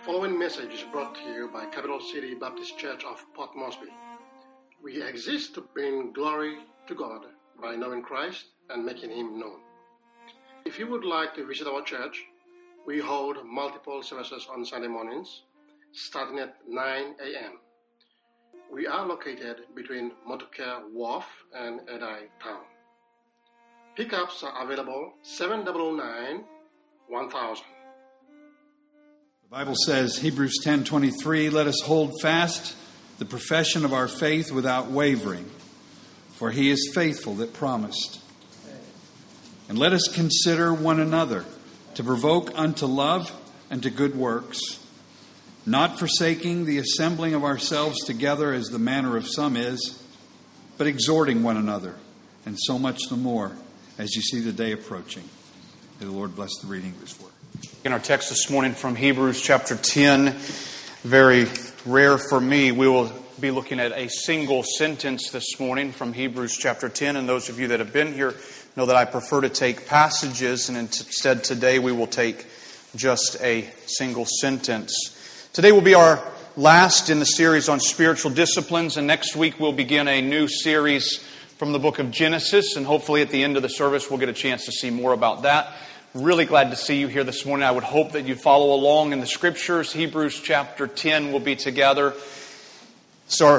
following message is brought to you by Capital City Baptist Church of Port Moresby. We exist to bring glory to God by knowing Christ and making Him known. If you would like to visit our church, we hold multiple services on Sunday mornings, starting at 9 a.m. We are located between Motucare Wharf and Edai Town. Pickups are available 799-1000. The Bible says, Hebrews 10:23, let us hold fast the profession of our faith without wavering, for He is faithful that promised. And let us consider one another to provoke unto love and to good works, not forsaking the assembling of ourselves together as the manner of some is, but exhorting one another, and so much the more as you see the day approaching. May the Lord bless the reading of His word. In our text this morning from Hebrews chapter 10, very rare for me, we will be looking at a single sentence this morning from Hebrews chapter 10. And those of you that have been here know that I prefer to take passages, and instead today we will take just a single sentence. Today will be our last in the series on spiritual disciplines, and next week we'll begin a new series from the book of Genesis, and hopefully at the end of the service we'll get a chance to see more about that. Really glad to see you here this morning. I would hope that you follow along in the Scriptures. Hebrews chapter 10 will be together. It's our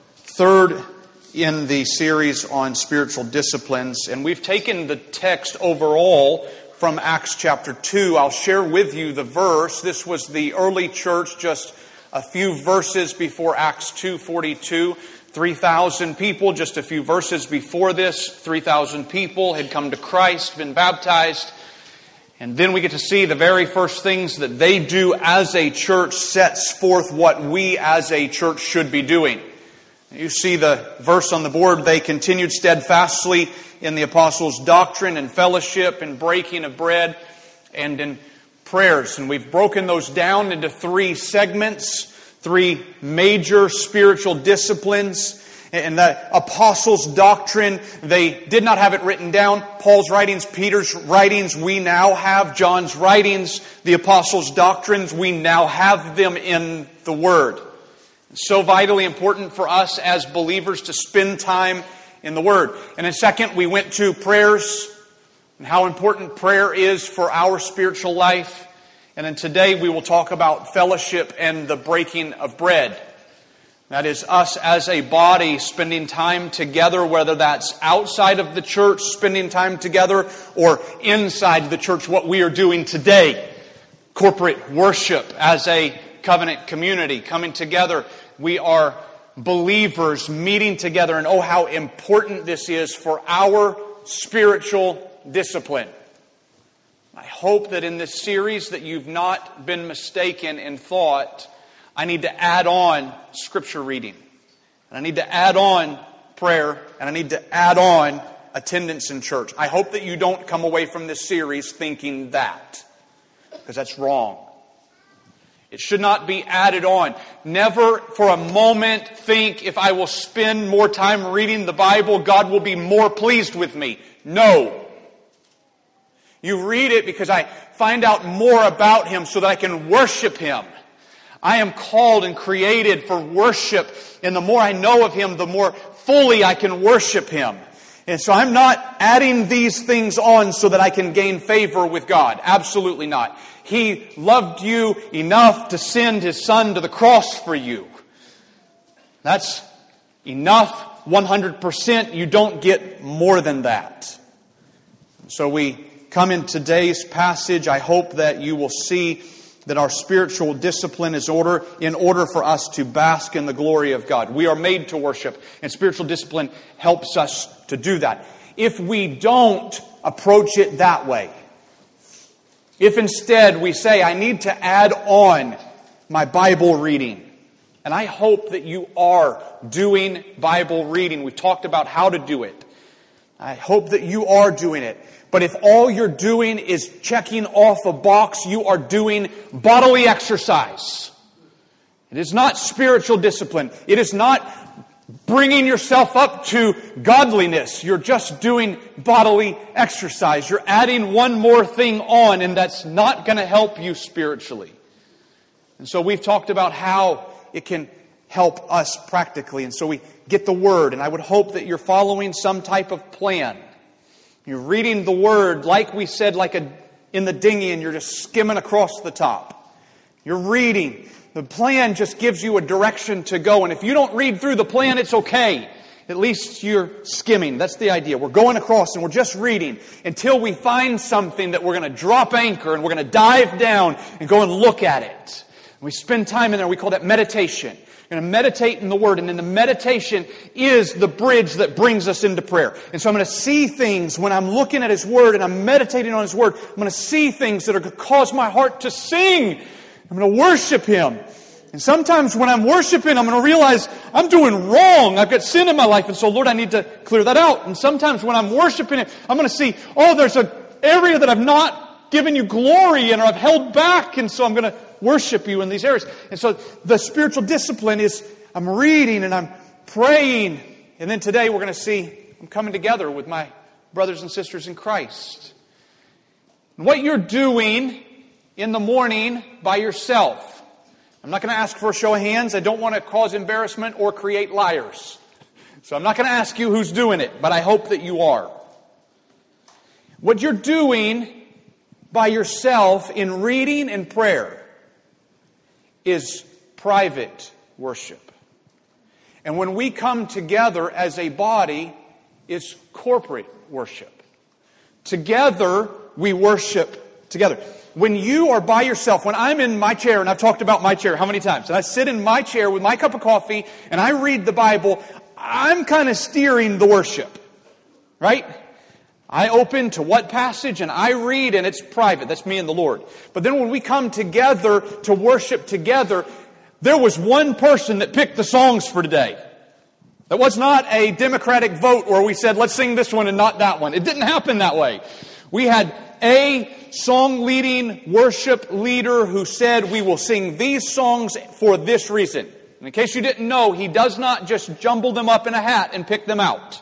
third in the series on spiritual disciplines, and we've taken the text overall from Acts chapter 2. I'll share with you the verse. This was the early church just a few verses before Acts 2:42. 3,000 people, just a few verses before this, 3,000 people had come to Christ, been baptized. And then we get to see the very first things that they do as a church sets forth what we as a church should be doing. You see the verse on the board. They continued steadfastly in the apostles' doctrine and fellowship and breaking of bread and in prayers. And we've broken those down into three segments, three major spiritual disciplines. And the apostles' doctrine, they did not have it written down. Paul's writings, Peter's writings, we now have. John's writings, the apostles' doctrines, we now have them in the Word. It's so vitally important for us as believers to spend time in the Word. And in second, we went to prayers and how important prayer is for our spiritual life. And then today we will talk about fellowship and the breaking of bread. That is us as a body spending time together, whether that's outside of the church, spending time together, or inside the church, what we are doing today. Corporate worship as a covenant community, coming together. We are believers meeting together, and oh, how important this is for our spiritual discipline. I hope that in this series that you've not been mistaken in thought. I need to add on Scripture reading. And I need to add on prayer. And I need to add on attendance in church. I hope that you don't come away from this series thinking that. Because that's wrong. It should not be added on. Never for a moment think if I will spend more time reading the Bible, God will be more pleased with me. No. You read it because I find out more about Him so that I can worship Him. I am called and created for worship, and the more I know of Him, the more fully I can worship Him. And so I'm not adding these things on so that I can gain favor with God. Absolutely not. He loved you enough to send His Son to the cross for you. That's enough, 100%. You don't get more than that. So we come in today's passage. I hope that you will see that our spiritual discipline is in order for us to bask in the glory of God. We are made to worship, and spiritual discipline helps us to do that. If we don't approach it that way, if instead we say, I need to add on my Bible reading, and I hope that you are doing Bible reading. We talked about how to do it. I hope that you are doing it. But if all you're doing is checking off a box, you are doing bodily exercise. It is not spiritual discipline. It is not bringing yourself up to godliness. You're just doing bodily exercise. You're adding one more thing on, and that's not going to help you spiritually. And so we've talked about how it can help us practically. And so we get the Word, and I would hope that you're following some type of plan. You're reading the Word, like we said, in the dinghy, and you're just skimming across the top. You're reading. The plan just gives you a direction to go. And if you don't read through the plan, it's okay. At least you're skimming. That's the idea. We're going across and we're just reading until we find something that we're going to drop anchor and we're going to dive down and go and look at it. And we spend time in there. We call that meditation. We're going to meditate in the Word. And then the meditation is the bridge that brings us into prayer. And so I'm going to see things when I'm looking at His Word and I'm meditating on His Word. I'm going to see things that are going to cause my heart to sing. I'm going to worship Him. And sometimes when I'm worshiping, I'm going to realize I'm doing wrong. I've got sin in my life. And so, Lord, I need to clear that out. And sometimes when I'm worshiping Him, I'm going to see, there's an area that I've not given You glory in, or I've held back. And so I'm going to worship You in these areas. And so the spiritual discipline is I'm reading and I'm praying. And then today we're going to see I'm coming together with my brothers and sisters in Christ. And what you're doing in the morning by yourself. I'm not going to ask for a show of hands. I don't want to cause embarrassment or create liars. So I'm not going to ask you who's doing it, but I hope that you are. What you're doing by yourself in reading and prayer is private worship. And when we come together as a body, it's corporate worship. Together, we worship together. When you are by yourself, when I'm in my chair, and I've talked about my chair how many times, and I sit in my chair with my cup of coffee, and I read the Bible, I'm kind of steering the worship. Right? I open to what passage, and I read, and it's private. That's me and the Lord. But then when we come together to worship together, there was one person that picked the songs for today. That was not a democratic vote where we said, let's sing this one and not that one. It didn't happen that way. We had a song-leading worship leader who said, we will sing these songs for this reason. And in case you didn't know, he does not just jumble them up in a hat and pick them out.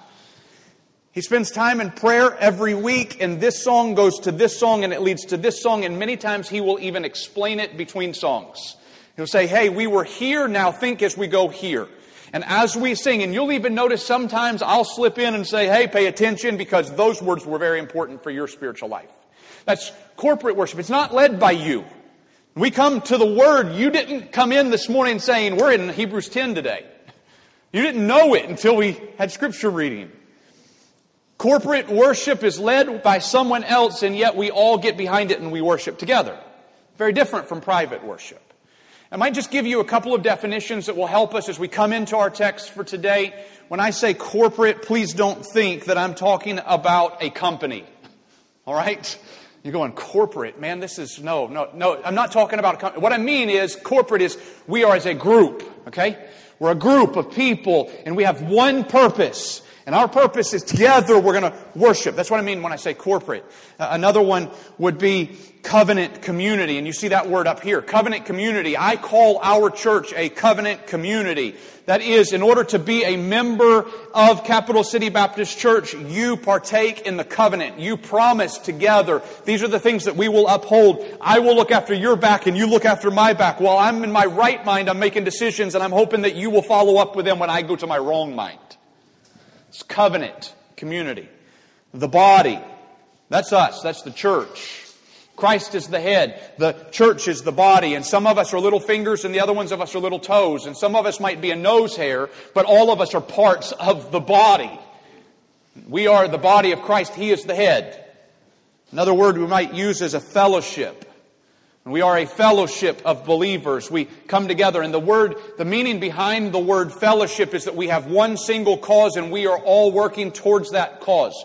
He spends time in prayer every week, and this song goes to this song, and it leads to this song, and many times he will even explain it between songs. He'll say, hey, we were here, now think as we go here. And as we sing, and you'll even notice sometimes I'll slip in and say, hey, pay attention, because those words were very important for your spiritual life. That's corporate worship. It's not led by you. We come to the Word. You didn't come in this morning saying, we're in Hebrews 10 today. You didn't know it until we had Scripture reading. Corporate worship is led by someone else, and yet we all get behind it and we worship together. Very different from private worship. I might just give you a couple of definitions that will help us as we come into our text for today. When I say corporate, please don't think that I'm talking about a company. All right? You're going, corporate, man, this is, no, I'm not talking about a company. What I mean is, corporate is, we are as a group, okay? We're a group of people, and we have one purpose. And our purpose is together we're going to worship. That's what I mean when I say corporate. Another one would be covenant community. And you see that word up here, covenant community. I call our church a covenant community. That is, in order to be a member of Capital City Baptist Church, you partake in the covenant. You promise together. These are the things that we will uphold. I will look after your back and you look after my back. While I'm in my right mind, I'm making decisions, and I'm hoping that you will follow up with them when I go to my wrong mind. It's covenant community. The body, that's us, that's the church. Christ is the head, the church is the body, and some of us are little fingers and the other ones of us are little toes, and some of us might be a nose hair, but all of us are parts of the body. We are the body of Christ, He is the head. Another word we might use is a fellowship. We are a fellowship of believers. We come together, and the meaning behind the word fellowship is that we have one single cause and we are all working towards that cause.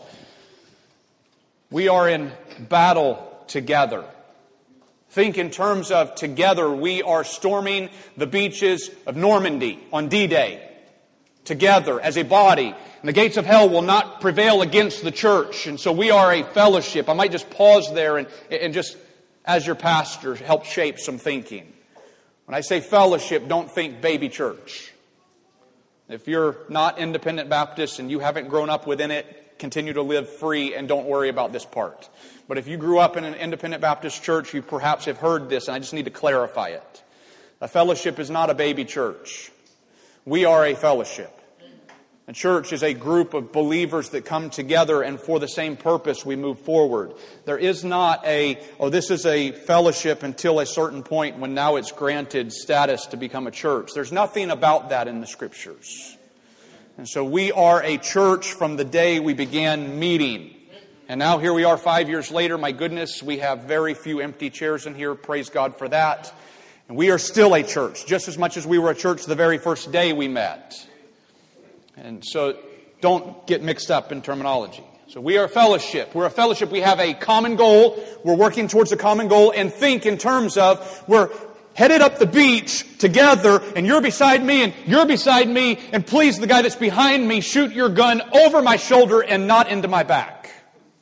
We are in battle together. Think in terms of together. We are storming the beaches of Normandy on D-Day. Together as a body. And the gates of hell will not prevail against the church. And so we are a fellowship. I might just pause there and just, as your pastor, help shape some thinking. When I say fellowship, don't think baby church. If you're not independent Baptist and you haven't grown up within it, continue to live free and don't worry about this part. But if you grew up in an independent Baptist church, you perhaps have heard this, and I just need to clarify it. A fellowship is not a baby church. We are a fellowship. A church is a group of believers that come together, and for the same purpose we move forward. There is not this is a fellowship until a certain point when now it's granted status to become a church. There's nothing about that in the Scriptures. And so we are a church from the day we began meeting. And now here we are 5 years later. My goodness, we have very few empty chairs in here. Praise God for that. And we are still a church, just as much as we were a church the very first day we met. And so don't get mixed up in terminology. So we are a fellowship. We're a fellowship. We have a common goal. We're working towards a common goal, and think in terms of we're headed up the beach together, and you're beside me, and you're beside me, and please, the guy that's behind me, shoot your gun over my shoulder and not into my back.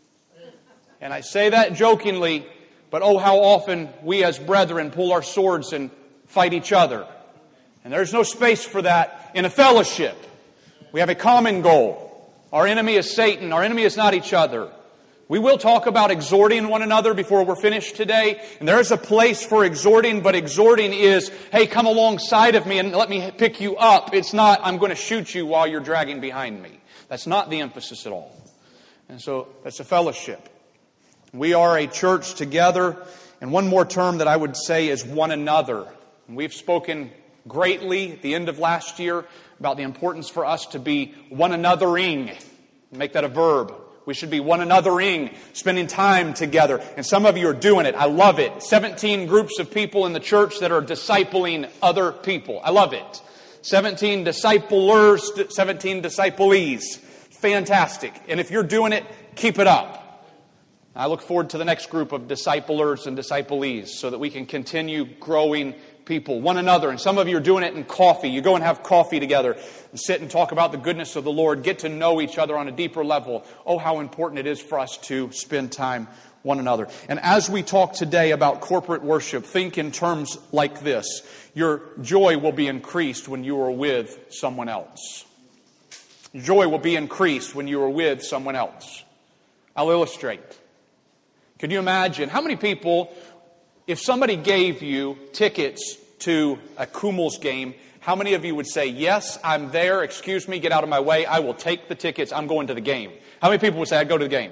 And I say that jokingly, but oh, how often we as brethren pull our swords and fight each other. And there's no space for that in a fellowship. We have a common goal. Our enemy is Satan. Our enemy is not each other. We will talk about exhorting one another before we're finished today. And there is a place for exhorting, but exhorting is, hey, come alongside of me and let me pick you up. It's not, I'm going to shoot you while you're dragging behind me. That's not the emphasis at all. And so that's a fellowship. We are a church together. And one more term that I would say is one another. And we've spoken greatly at the end of last year about the importance for us to be one anothering. Make that a verb. We should be one anothering, spending time together. And some of you are doing it. I love it. 17 groups of people in the church that are discipling other people. I love it. 17 disciplers, 17 disciplees. Fantastic. And if you're doing it, keep it up. I look forward to the next group of disciplers and disciplees so that we can continue growing people, one another. And some of you are doing it in coffee. You go and have coffee together and sit and talk about the goodness of the Lord. Get to know each other on a deeper level. Oh, how important it is for us to spend time one another. And as we talk today about corporate worship, think in terms like this. Your joy will be increased when you are with someone else. Joy will be increased when you are with someone else. I'll illustrate. Can you imagine how many people, if somebody gave you tickets to a Kummel's game, how many of you would say, yes, I'm there, excuse me, get out of my way, I will take the tickets, I'm going to the game? How many people would say, I'd go to the game?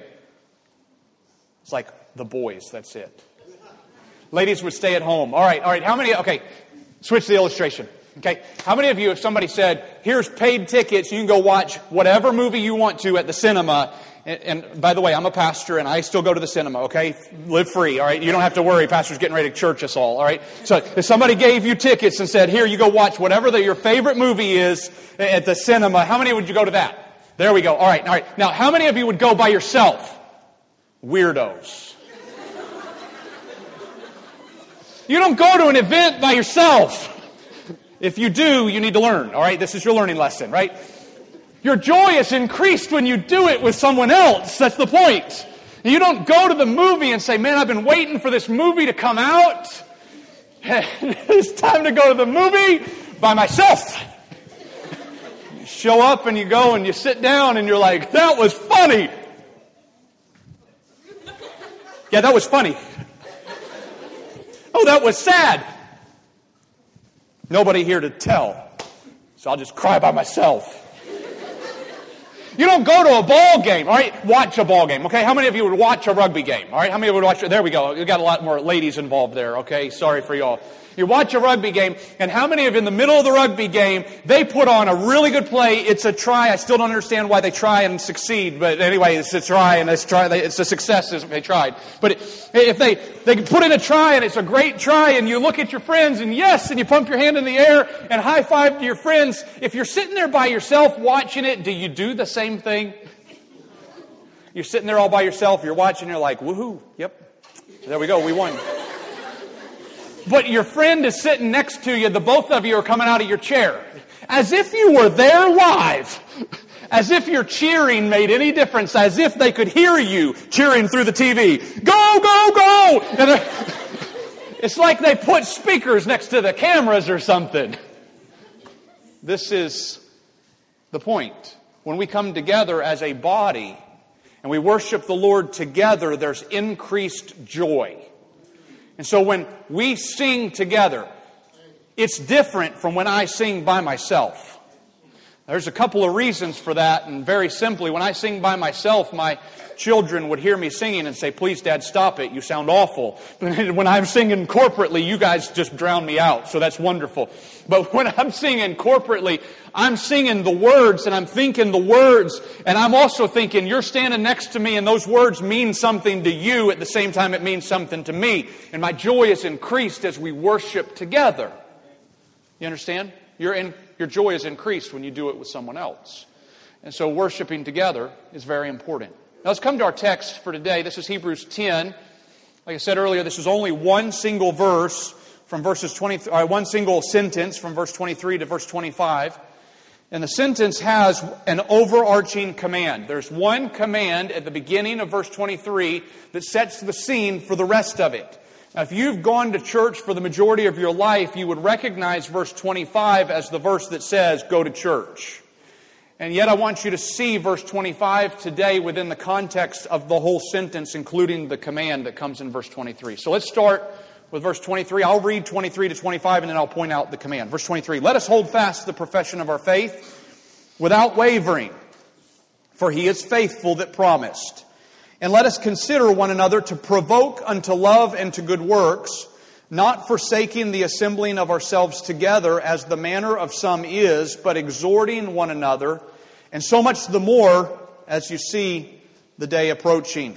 It's like the boys, that's it. Ladies would stay at home. All right, how many, okay, switch the illustration. Okay, how many of you, if somebody said, here's paid tickets, you can go watch whatever movie you want to at the cinema, and by the way, I'm a pastor and I still go to the cinema, okay? Live free, all right? You don't have to worry, pastor's getting ready to church us all, all right? So if somebody gave you tickets and said, here, you go watch whatever your favorite movie is at the cinema, how many would you go to that? There we go, all right. Now, how many of you would go by yourself? Weirdos. You don't go to an event by yourself. If you do, you need to learn, all right? This is your learning lesson, right? Your joy is increased when you do it with someone else. That's the point. You don't go to the movie and say, man, I've been waiting for this movie to come out. It's time to go to the movie by myself. You show up and you go and you sit down and you're like, that was funny. Yeah, that was funny. Oh, that was sad. Nobody here to tell. So I'll just cry by myself. You don't go to a ball game, all right? Watch a ball game, okay? How many of you would watch a rugby game, all right? How many of you would watch? There we go. You got a lot more ladies involved there, okay? Sorry for y'all. You watch a rugby game, and how many of you in the middle of the rugby game, they put on a really good play. It's a try. I still don't understand why they try and succeed, but anyway, it's a try, and it's a success if they tried. But if they put in a try, and it's a great try, and you look at your friends, and yes, and you pump your hand in the air, and high five to your friends. If you're sitting there by yourself watching it, do you do the same thing? You're sitting there all by yourself, you're watching, you're like, woohoo, yep, there we go, we won. But your friend is sitting next to you, the both of you are coming out of your chair. As if you were there live. As if your cheering made any difference. As if they could hear you cheering through the TV. Go, go, go! And it's like they put speakers next to the cameras or something. This is the point. When we come together as a body and we worship the Lord together, there's increased joy. And so when we sing together, It's different from when I sing by myself. There's a couple of reasons for that, and very simply, when I sing by myself, my children would hear me singing and say, "Please, Dad, stop it. You sound awful." When I'm singing corporately, you guys just drown me out, so that's wonderful. But when I'm singing corporately, I'm singing the words, and I'm thinking the words, and I'm also thinking, you're standing next to me, and those words mean something to you at the same time it means something to me. And my joy is increased as we worship together. You understand? Your joy is increased when you do it with someone else. And so worshiping together is very important. Now let's come to our text for today. This is Hebrews 10. Like I said earlier, this is only one single verse from one single sentence from verse 23 to verse 25. And the sentence has an overarching command. There's one command at the beginning of verse 23 that sets the scene for the rest of it. Now, if you've gone to church for the majority of your life, you would recognize verse 25 as the verse that says, "Go to church." And yet I want you to see verse 25 today within the context of the whole sentence, including the command that comes in verse 23. So let's start with verse 23. I'll read 23 to 25 and then I'll point out the command. Verse 23, "Let us hold fast the profession of our faith without wavering, for He is faithful that promised. And let us consider one another to provoke unto love and to good works, not forsaking the assembling of ourselves together as the manner of some is, but exhorting one another, and so much the more as you see the day approaching."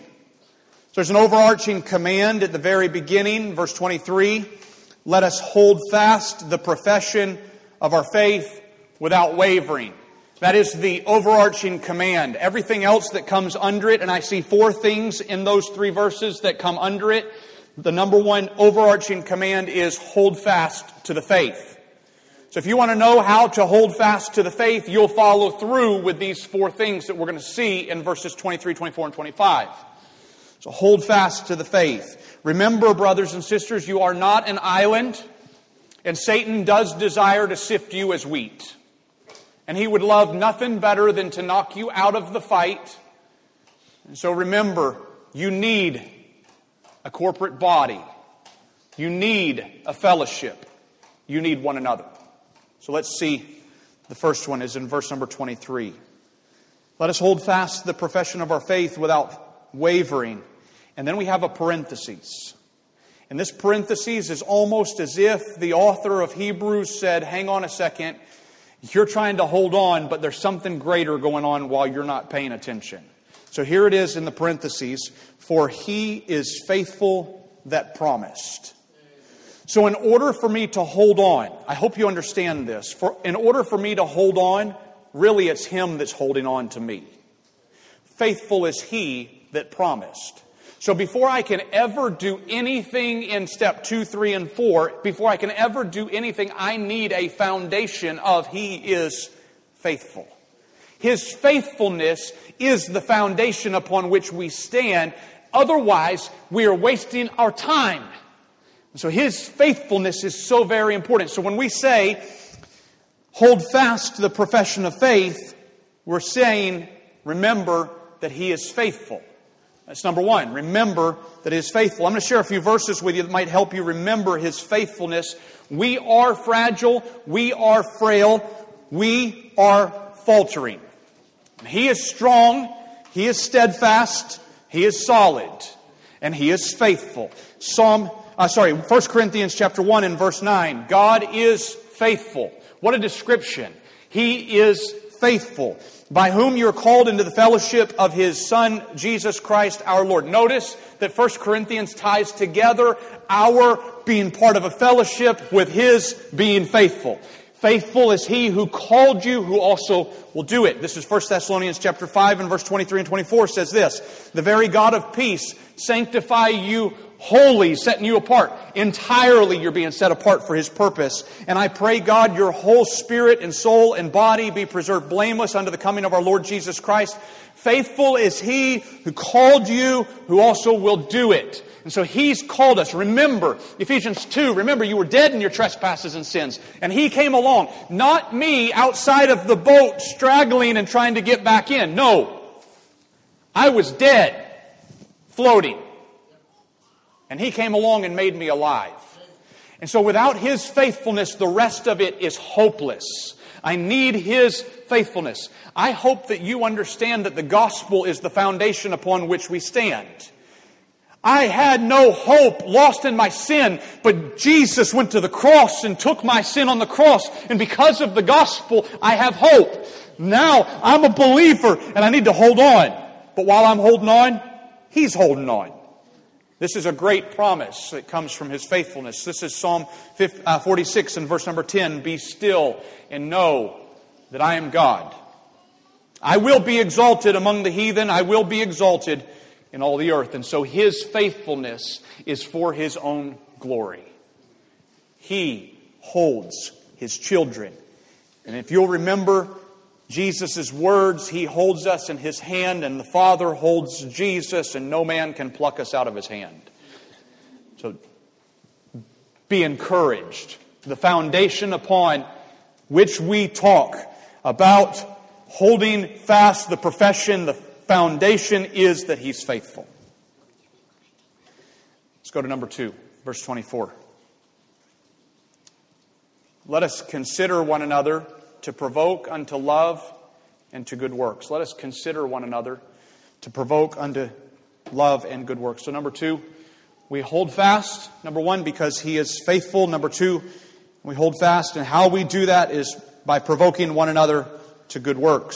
So there's an overarching command at the very beginning, verse 23. Let us hold fast the profession of our faith without wavering. That is the overarching command. Everything else that comes under it, and I see four things in those three verses that come under it. The number one overarching command is hold fast to the faith. So if you want to know how to hold fast to the faith, you'll follow through with these four things that we're going to see in verses 23, 24, and 25. So hold fast to the faith. Remember, brothers and sisters, you are not an island, and Satan does desire to sift you as wheat. And he would love nothing better than to knock you out of the fight. And so remember, you need a corporate body. You need a fellowship. You need one another. So let's see. The first one is in verse number 23. Let us hold fast the profession of our faith without wavering. And then we have a parenthesis. And this parenthesis is almost as if the author of Hebrews said, hang on a second. You're trying to hold on, but there's something greater going on while you're not paying attention. So here it is in the parentheses. For He is faithful that promised. So in order for me to hold on, I hope you understand this. In order for me to hold on, really it's Him that's holding on to me. Faithful is He that promised. So before I can ever do anything in step 2, 3, and 4, before I can ever do anything, I need a foundation of He is faithful. His faithfulness is the foundation upon which we stand. Otherwise, we are wasting our time. So His faithfulness is so very important. So when we say, hold fast to the profession of faith, we're saying, remember that He is faithful. That's number one. Remember that He is faithful. I'm going to share a few verses with you that might help you remember His faithfulness. We are fragile. We are frail. We are faltering. He is strong. He is steadfast. He is solid. And He is faithful. 1 Corinthians chapter 1 and verse 9. God is faithful. What a description. He is faithful, by whom you are called into the fellowship of His Son, Jesus Christ our Lord. Notice that 1 Corinthians ties together our being part of a fellowship with His being faithful. Faithful is He who called you, who also will do it. This is 1 Thessalonians chapter 5 and verse 23 and 24 says this. The very God of peace sanctify you wholly, setting you apart. Entirely you're being set apart for His purpose. And I pray, God, your whole spirit and soul and body be preserved blameless unto the coming of our Lord Jesus Christ. Faithful is He who called you, who also will do it. And so He's called us. Remember, Ephesians 2, remember you were dead in your trespasses and sins. And He came along. Not me outside of the boat straggling and trying to get back in. No. I was dead, floating. And He came along and made me alive. And so without His faithfulness, the rest of it is hopeless. I need His faithfulness. I hope that you understand that the gospel is the foundation upon which we stand. I had no hope, lost in my sin, but Jesus went to the cross and took my sin on the cross. And because of the gospel, I have hope. Now, I'm a believer and I need to hold on. But while I'm holding on, He's holding on. This is a great promise that comes from His faithfulness. This is Psalm 46 and verse number 10. Be still and know that I am God. I will be exalted among the heathen. I will be exalted in all the earth. And so His faithfulness is for His own glory. He holds His children. And if you'll remember Jesus' words, He holds us in His hand, and the Father holds Jesus, and no man can pluck us out of His hand. So be encouraged. The foundation upon which we talk about holding fast the profession, the foundation is that He's faithful. Let's go to number 2, verse 24. Let us consider one another to provoke unto love and to good works. Let us consider one another to provoke unto love and good works. So number 2, we hold fast. Number 1, because He is faithful. Number 2, we hold fast. And how we do that is by provoking one another to good works.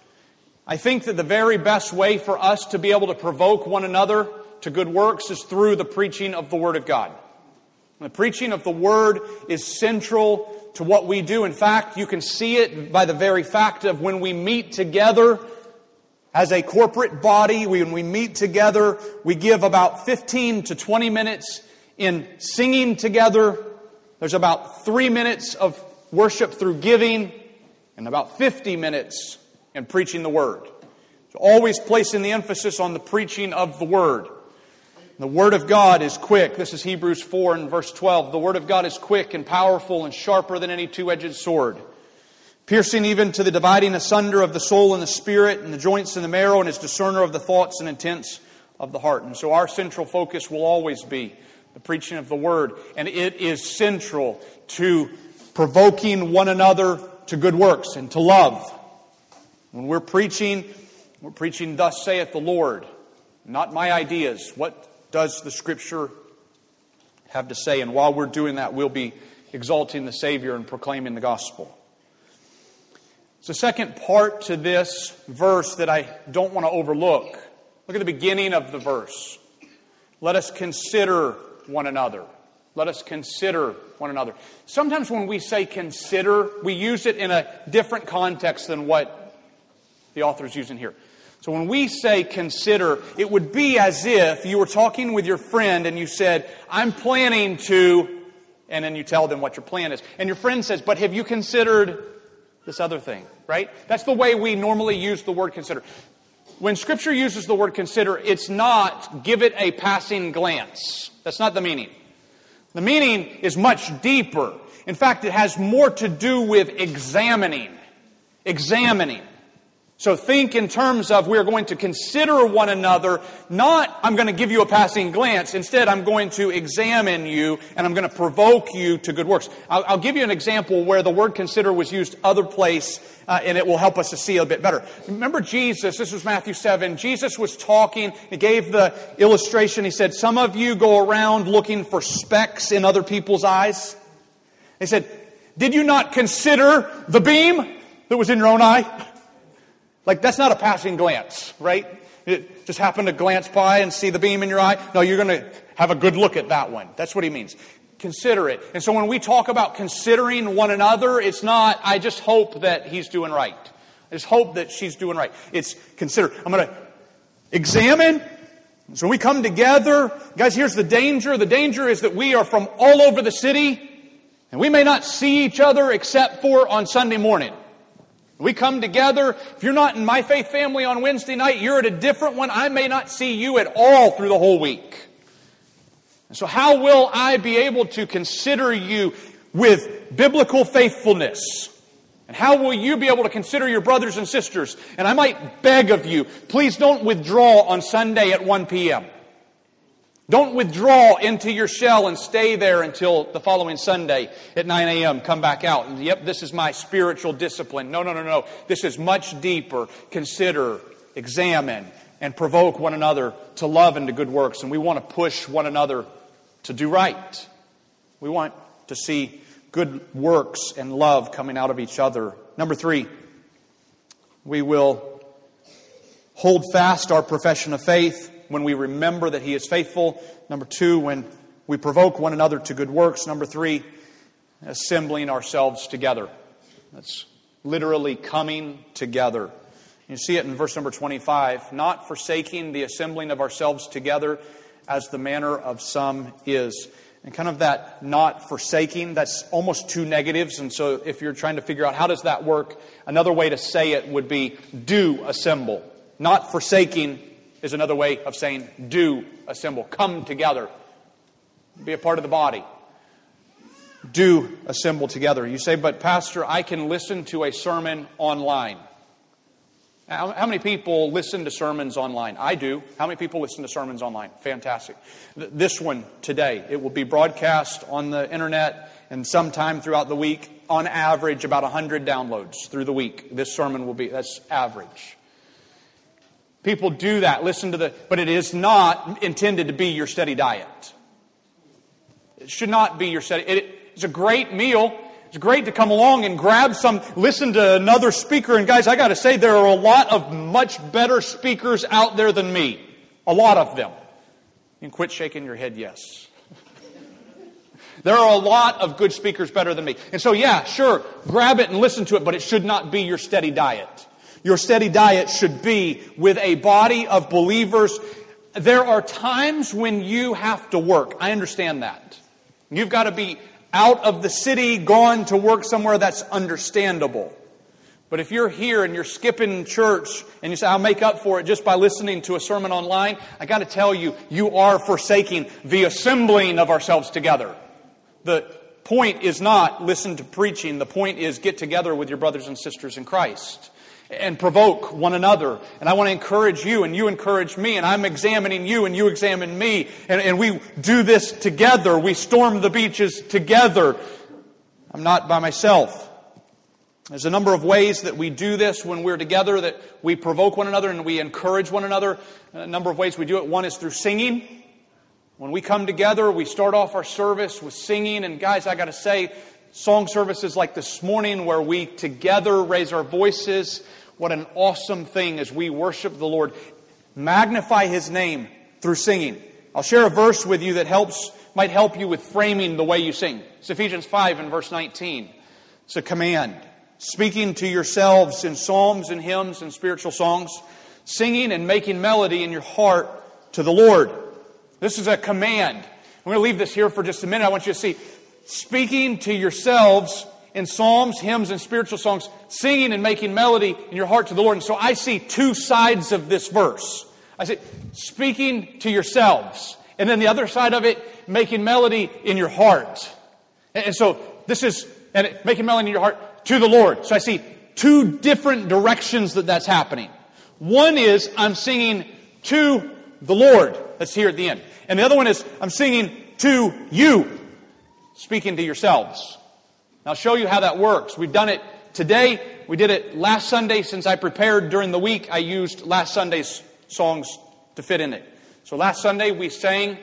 I think that the very best way for us to be able to provoke one another to good works is through the preaching of the Word of God. The preaching of the Word is central to what we do. In fact, you can see it by the very fact of when we meet together as a corporate body, when we meet together, we give about 15 to 20 minutes in singing together. There's about 3 minutes of worship through giving and about 50 minutes in preaching the Word. So always placing the emphasis on the preaching of the Word. The Word of God is quick. This is Hebrews 4 and verse 12. The Word of God is quick and powerful and sharper than any two-edged sword, piercing even to the dividing asunder of the soul and the spirit and the joints and the marrow, and is discerner of the thoughts and intents of the heart. And so our central focus will always be the preaching of the Word. And it is central to provoking one another to good works and to love. When we're preaching, thus saith the Lord, not my ideas. What does the Scripture have to say? And while we're doing that, we'll be exalting the Savior and proclaiming the gospel. There's a second part to this verse that I don't want to overlook. Look at the beginning of the verse. Let us consider one another. Let us consider one another. Sometimes when we say consider, we use it in a different context than what the author is using here. So when we say consider, it would be as if you were talking with your friend and you said, I'm planning to, and then you tell them what your plan is. And your friend says, but have you considered this other thing, right? That's the way we normally use the word consider. When Scripture uses the word consider, it's not give it a passing glance. That's not the meaning. The meaning is much deeper. In fact, it has more to do with examining. Examining. So think in terms of we're going to consider one another, not I'm going to give you a passing glance. Instead, I'm going to examine you and I'm going to provoke you to good works. I'll give you an example where the word consider was used other place, and it will help us to see a bit better. Remember Jesus, this was Matthew 7. Jesus was talking, he gave the illustration. He said, some of you go around looking for specks in other people's eyes. He said, did you not consider the beam that was in your own eye? Like, that's not a passing glance, right? It just happened to glance by and see the beam in your eye. No, you're going to have a good look at that one. That's what he means. Consider it. And so when we talk about considering one another, it's not, I just hope that he's doing right. I just hope that she's doing right. It's consider. I'm going to examine. So when we come together, guys, here's the danger. The danger is that we are from all over the city, and we may not see each other except for on Sunday morning. We come together. If you're not in My Faith Family on Wednesday night, you're at a different one. I may not see you at all through the whole week. And so how will I be able to consider you with biblical faithfulness? And how will you be able to consider your brothers and sisters? And I might beg of you, please don't withdraw on Sunday at 1 p.m. Don't withdraw into your shell and stay there until the following Sunday at 9 a.m. Come back out. And, yep, this is my spiritual discipline. No. This is much deeper. Consider, examine, and provoke one another to love and to good works. And we want to push one another to do right. We want to see good works and love coming out of each other. Number 3, we will hold fast our profession of faith when we remember that He is faithful. Number 2, when we provoke one another to good works. Number 3, assembling ourselves together. That's literally coming together. You see it in verse number 25. Not forsaking the assembling of ourselves together as the manner of some is. And kind of that not forsaking, that's almost two negatives. And so if you're trying to figure out how does that work, another way to say it would be do assemble. Not forsaking is another way of saying do assemble. Come together. Be a part of the body. Do assemble together. You say, but Pastor, I can listen to a sermon online. How many people listen to sermons online? I do. How many people listen to sermons online? Fantastic. This one today, it will be broadcast on the internet and sometime throughout the week. On average, about 100 downloads through the week. This sermon will be, that's average. People do that, but it is not intended to be your steady diet. It should not be your steady. It's a great meal. It's great to come along and grab some, listen to another speaker. And guys, I got to say, there are a lot of much better speakers out there than me. A lot of them. You can quit shaking your head, yes. There are a lot of good speakers better than me. And so, yeah, sure, grab it and listen to it, but it should not be your steady diet. Your steady diet should be with a body of believers. There are times when you have to work. I understand that. You've got to be out of the city, gone to work somewhere. That's understandable. But if you're here and you're skipping church and you say, I'll make up for it just by listening to a sermon online, I got to tell you, you are forsaking the assembling of ourselves together. The point is not listen to preaching. The point is get together with your brothers and sisters in Christ and provoke one another. And I want to encourage you, and you encourage me, and I'm examining you, and you examine me. And we do this together. We storm the beaches together. I'm not by myself. There's a number of ways that we do this when we're together, that we provoke one another and we encourage one another. A number of ways we do it. One is through singing. When we come together, we start off our service with singing. And guys, I got to say, song services like this morning where we together raise our voices, what an awesome thing as we worship the Lord. Magnify His name through singing. I'll share a verse with you that might help you with framing the way you sing. It's Ephesians 5 and verse 19. It's a command. Speaking to yourselves in psalms and hymns and spiritual songs, singing and making melody in your heart to the Lord. This is a command. I'm going to leave this here for just a minute. I want you to see. Speaking to yourselves in psalms, hymns, and spiritual songs, singing and making melody in your heart to the Lord. And so I see two sides of this verse. I say, speaking to yourselves. And then the other side of it, making melody in your heart. And so this is, making melody in your heart to the Lord. So I see two different directions that's happening. One is, I'm singing to the Lord. That's here at the end. And the other one is, I'm singing to you. Speaking to yourselves. I'll show you how that works. We've done it today. We did it last Sunday. Since I prepared during the week, I used last Sunday's songs to fit in it. So last Sunday we sang,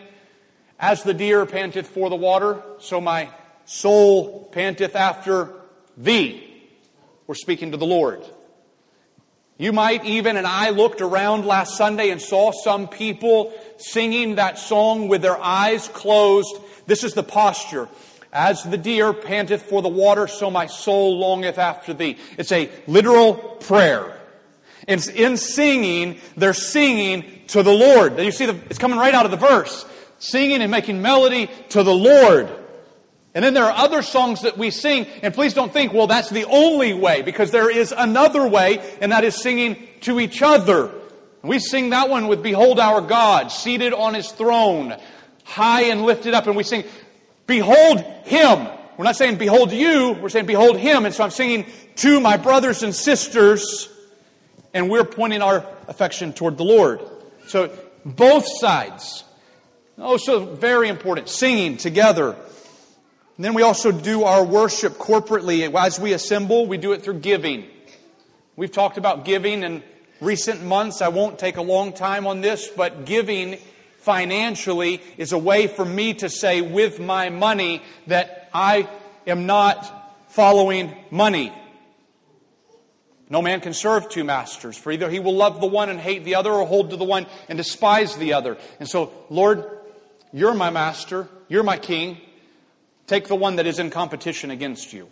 as the deer panteth for the water, so my soul panteth after thee. We're speaking to the Lord. You might even, and I looked around last Sunday and saw some people singing that song with their eyes closed. This is the posture. As the deer panteth for the water, so my soul longeth after thee. It's a literal prayer. And in singing, they're singing to the Lord. You see, it's coming right out of the verse. Singing and making melody to the Lord. And then there are other songs that we sing, and please don't think, well, that's the only way, because there is another way, and that is singing to each other. We sing that one with Behold Our God, seated on His throne, high and lifted up, and we sing, Behold Him. We're not saying behold you, we're saying behold Him. And so I'm singing to my brothers and sisters, and we're pointing our affection toward the Lord. So both sides. Oh, so very important. Singing together. And then we also do our worship corporately. As we assemble, we do it through giving. We've talked about giving in recent months. I won't take a long time on this, but giving financially is a way for me to say with my money that I am not following money. No man can serve two masters, for either he will love the one and hate the other, or hold to the one and despise the other. And so, Lord, You're my master, You're my king. Take the one that is in competition against You.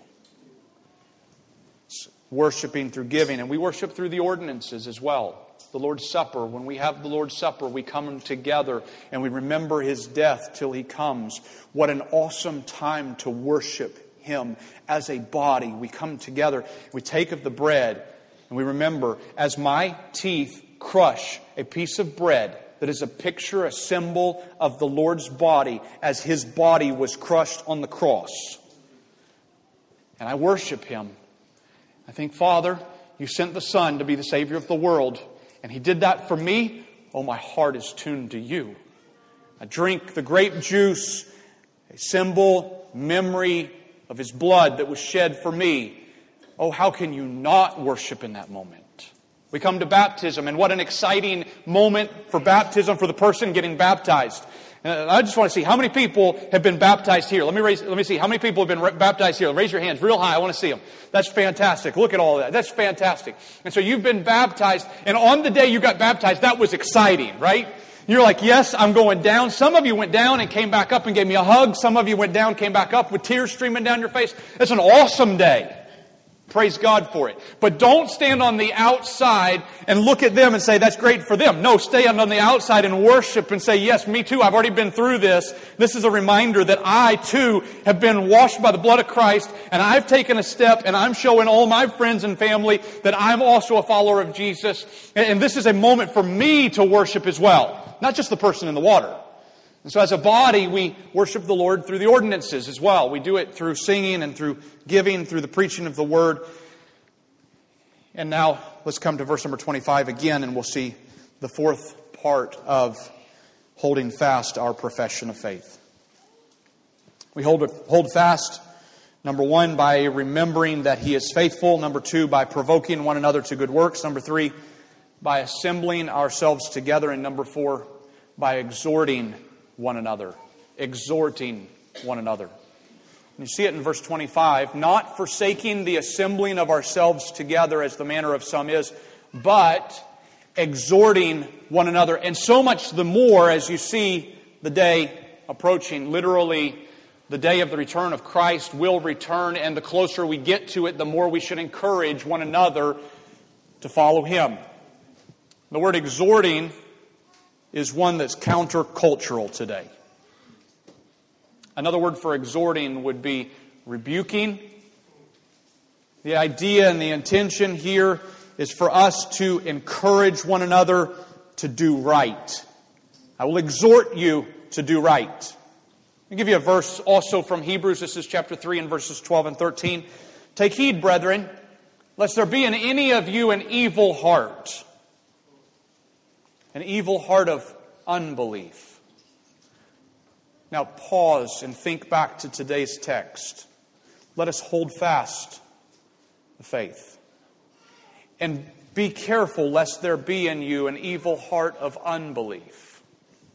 It's worshiping through giving, and we worship through the ordinances as well. The Lord's Supper. When we have the Lord's Supper, we come together and we remember His death till He comes. What an awesome time to worship Him as a body. We come together, we take of the bread, and we remember, as my teeth crush a piece of bread that is a picture, a symbol of the Lord's body, as His body was crushed on the cross. And I worship Him. I think, Father, You sent the Son to be the Savior of the world, and He did that for me. Oh, my heart is tuned to You. I drink the grape juice, a symbol, memory of His blood that was shed for me. Oh, how can you not worship in that moment? We come to baptism, and what an exciting moment for baptism for the person getting baptized. And I just want to see how many people have been baptized here. Let me see how many people have been baptized here. Raise your hands real high. I want to see them. That's fantastic. Look at all that. That's fantastic. And so you've been baptized, and on the day you got baptized, that was exciting, right? You're like, yes, I'm going down. Some of you went down and came back up and gave me a hug. Some of you went down, came back up with tears streaming down your face. It's an awesome day. Praise God for it. But don't stand on the outside and look at them and say, that's great for them. No, stand on the outside and worship and say, yes, me too. I've already been through this. This is a reminder that I too have been washed by the blood of Christ, and I've taken a step, and I'm showing all my friends and family that I'm also a follower of Jesus. And this is a moment for me to worship as well. Not just the person in the water. And so as a body, we worship the Lord through the ordinances as well. We do it through singing and through giving, through the preaching of the Word. And now let's come to verse number 25 again, and we'll see the fourth part of holding fast our profession of faith. We hold fast, number one, by remembering that He is faithful. Number two, by provoking one another to good works. Number three, by assembling ourselves together. And number four, by exhorting one another. Exhorting one another. And you see it in verse 25. Not forsaking the assembling of ourselves together as the manner of some is, but exhorting one another. And so much the more as you see the day approaching. Literally, the day of the return of Christ will return, and the closer we get to it, the more we should encourage one another to follow Him. The word exhorting is one that's countercultural today. Another word for exhorting would be rebuking. The idea and the intention here is for us to encourage one another to do right. I will exhort you to do right. I'll give you a verse also from Hebrews. This is chapter 3 and verses 12 and 13. Take heed, brethren, lest there be in any of you an evil heart. An evil heart of unbelief. Now pause and think back to today's text. Let us hold fast the faith. And be careful lest there be in you an evil heart of unbelief.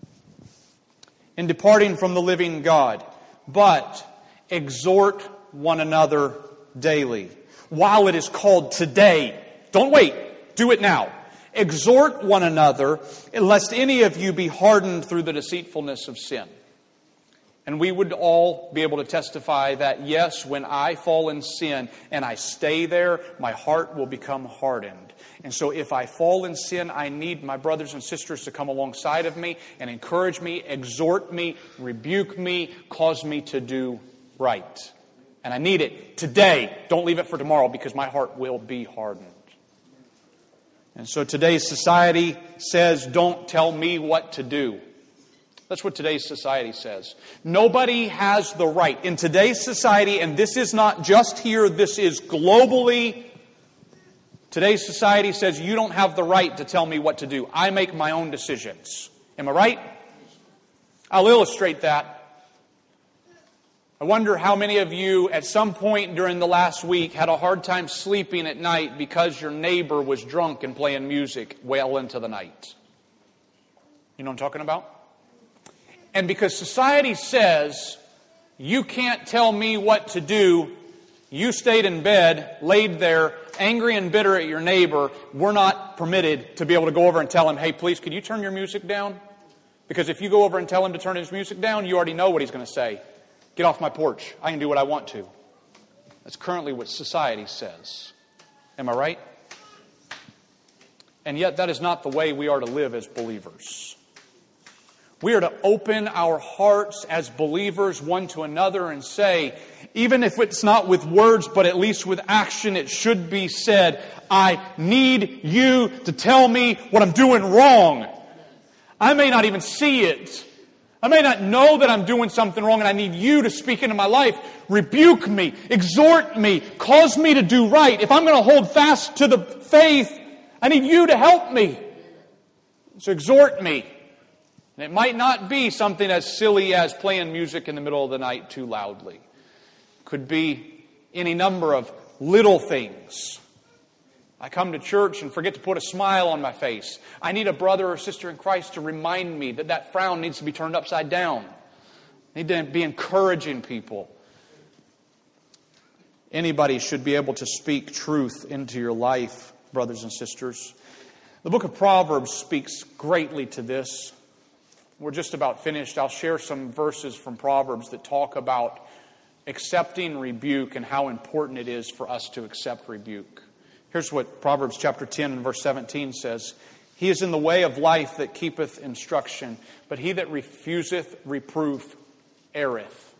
In departing from the living God, but exhort one another daily. While it is called today. Don't wait. Do it now. Exhort one another, lest any of you be hardened through the deceitfulness of sin. And we would all be able to testify that, yes, when I fall in sin and I stay there, my heart will become hardened. And so if I fall in sin, I need my brothers and sisters to come alongside of me and encourage me, exhort me, rebuke me, cause me to do right. And I need it today. Don't leave it for tomorrow, because my heart will be hardened. And so today's society says, don't tell me what to do. That's what today's society says. Nobody has the right. In today's society, and this is not just here, this is globally, today's society says you don't have the right to tell me what to do. I make my own decisions. Am I right? I'll illustrate that. I wonder how many of you at some point during the last week had a hard time sleeping at night because your neighbor was drunk and playing music well into the night. You know what I'm talking about? And because society says, you can't tell me what to do, you stayed in bed, laid there, angry and bitter at your neighbor, we're not permitted to be able to go over and tell him, hey, please, could you turn your music down? Because if you go over and tell him to turn his music down, you already know what he's going to say. Get off my porch. I can do what I want to. That's currently what society says. Am I right? And yet that is not the way we are to live as believers. We are to open our hearts as believers one to another and say, even if it's not with words, but at least with action, it should be said, I need you to tell me what I'm doing wrong. I may not even see it. I may not know that I'm doing something wrong, and I need you to speak into my life. Rebuke me, exhort me, cause me to do right. If I'm going to hold fast to the faith, I need you to help me. So exhort me. And it might not be something as silly as playing music in the middle of the night too loudly. It could be any number of little things. I come to church and forget to put a smile on my face. I need a brother or sister in Christ to remind me that that frown needs to be turned upside down. I need to be encouraging people. Anybody should be able to speak truth into your life, brothers and sisters. The book of Proverbs speaks greatly to this. We're just about finished. I'll share some verses from Proverbs that talk about accepting rebuke and how important it is for us to accept rebuke. Here's what Proverbs chapter 10 and verse 17 says. He is in the way of life that keepeth instruction, but he that refuseth reproof erreth.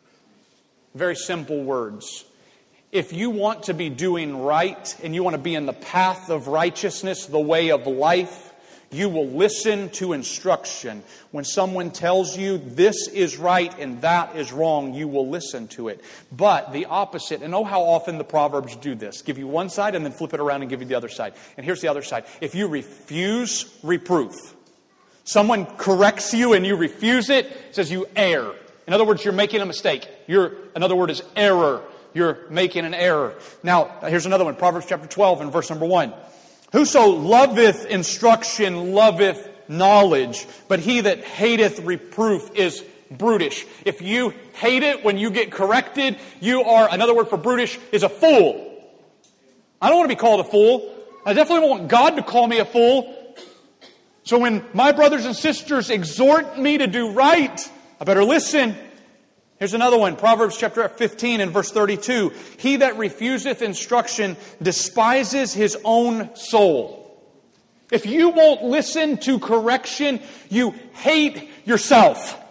Very simple words. If you want to be doing right and you want to be in the path of righteousness, the way of life, you will listen to instruction. When someone tells you this is right and that is wrong, you will listen to it. But the opposite, and oh how often the Proverbs do this. Give you one side and then flip it around and give you the other side. And here's the other side. If you refuse reproof, someone corrects you and you refuse it, it says you err. In other words, you're making a mistake. Another word is error. You're making an error. Now, here's another one. Proverbs chapter 12 and verse number 1. Whoso loveth instruction loveth knowledge, but he that hateth reproof is brutish. If you hate it when you get corrected, you are, another word for brutish, is a fool. I don't want to be called a fool. I definitely don't want God to call me a fool. So when my brothers and sisters exhort me to do right, I better listen. Here's another one, Proverbs chapter 15 and verse 32. He that refuseth instruction despises his own soul. If you won't listen to correction, you hate yourself.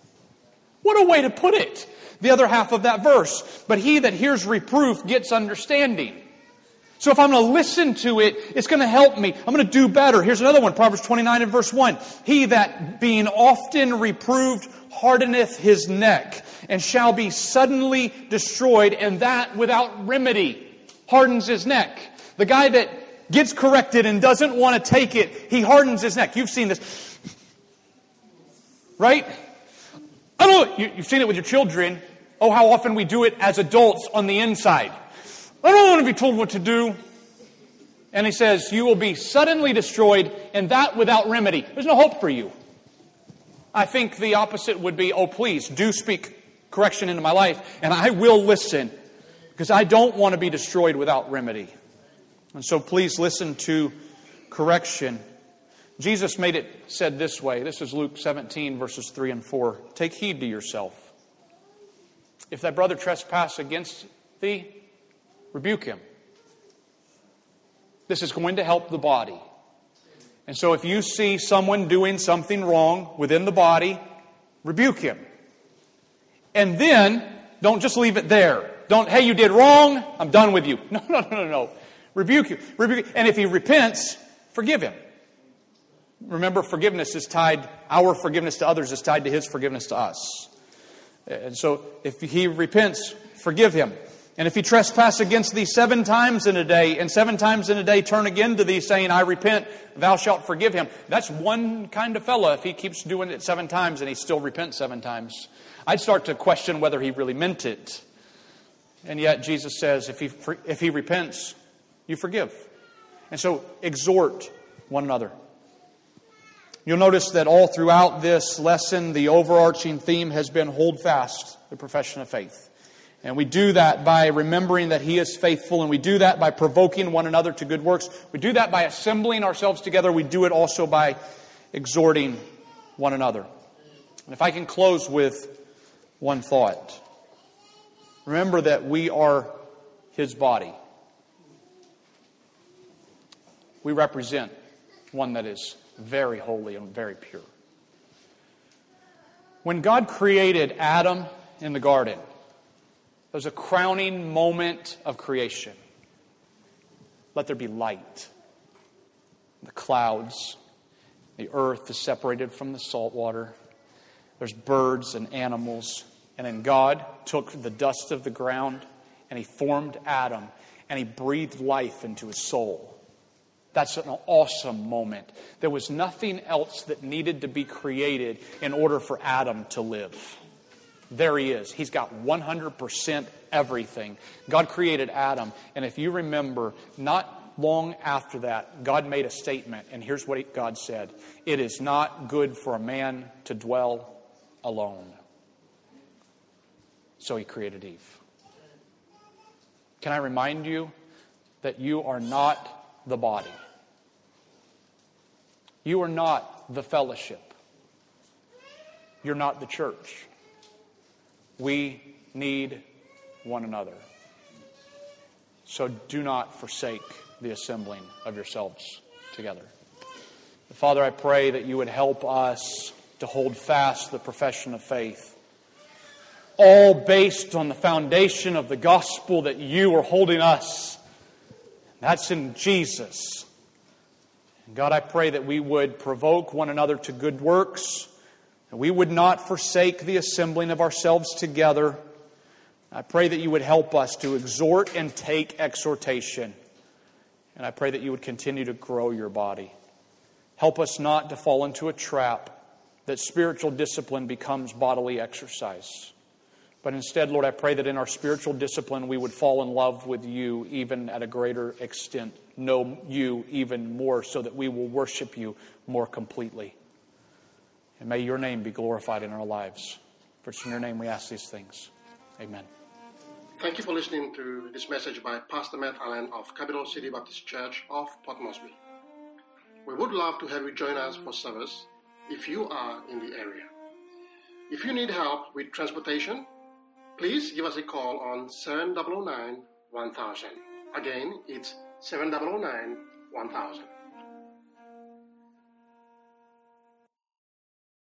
What a way to put it. The other half of that verse. But he that hears reproof gets understanding. So if I'm going to listen to it, it's going to help me. I'm going to do better. Here's another one, Proverbs 29 and verse 1. He that being often reproved hardeneth his neck, and shall be suddenly destroyed, and that without remedy. Hardens his neck. The guy that gets corrected and doesn't want to take it, he hardens his neck. You've seen this. Right? I don't know, you've seen it with your children. Oh, how often we do it as adults on the inside. I don't want to be told what to do. And he says, you will be suddenly destroyed, and that without remedy. There's no hope for you. I think the opposite would be, oh, please, do speak correction into my life, and I will listen, because I don't want to be destroyed without remedy. And so please listen to correction. Jesus said this way. This is Luke 17, verses 3 and 4. Take heed to yourself. If thy brother trespass against thee, rebuke him. This is going to help the body. And so if you see someone doing something wrong within the body, rebuke him. And then, don't just leave it there. Don't, hey, you did wrong, I'm done with you. No. Rebuke you. And if he repents, forgive him. Remember, our forgiveness to others is tied to his forgiveness to us. And so if he repents, forgive him. And if he trespass against thee 7 times in a day, and 7 times in a day turn again to thee, saying, I repent, thou shalt forgive him. That's one kind of fella if he keeps doing it 7 times and he still repents 7 times. I'd start to question whether he really meant it. And yet Jesus says, if he repents, you forgive. And so exhort one another. You'll notice that all throughout this lesson, the overarching theme has been hold fast the profession of faith. And we do that by remembering that He is faithful, and we do that by provoking one another to good works. We do that by assembling ourselves together. We do it also by exhorting one another. And if I can close with one thought. Remember that we are His body. We represent one that is very holy and very pure. When God created Adam in the garden, there was a crowning moment of creation. Let there be light. The clouds, the earth is separated from the salt water. There's birds and animals. And then God took the dust of the ground and He formed Adam and He breathed life into his soul. That's an awesome moment. There was nothing else that needed to be created in order for Adam to live. There he is. He's got 100% everything. God created Adam. And if you remember, not long after that, God made a statement. And here's what God said. It is not good for a man to dwell alone. So He created Eve. Can I remind you that you are not the body? You are not the fellowship. You're not the church. We need one another. So do not forsake the assembling of yourselves together. Father, I pray that you would help us to hold fast the profession of faith, all based on the foundation of the gospel that you are holding us. That's in Jesus. And God, I pray that we would provoke one another to good works, and we would not forsake the assembling of ourselves together. I pray that you would help us to exhort and take exhortation. And I pray that you would continue to grow your body. Help us not to fall into a trap that spiritual discipline becomes bodily exercise. But instead, Lord, I pray that in our spiritual discipline we would fall in love with you even at a greater extent, know you even more, so that we will worship you more completely. And may your name be glorified in our lives. For it's in your name we ask these things. Amen. Thank you for listening to this message by Pastor Matt Allen of Capital City Baptist Church of Port Moresby. We would love to have you join us for service if you are in the area. If you need help with transportation, please give us a call on 7009-1000. Again, it's 7009-1000.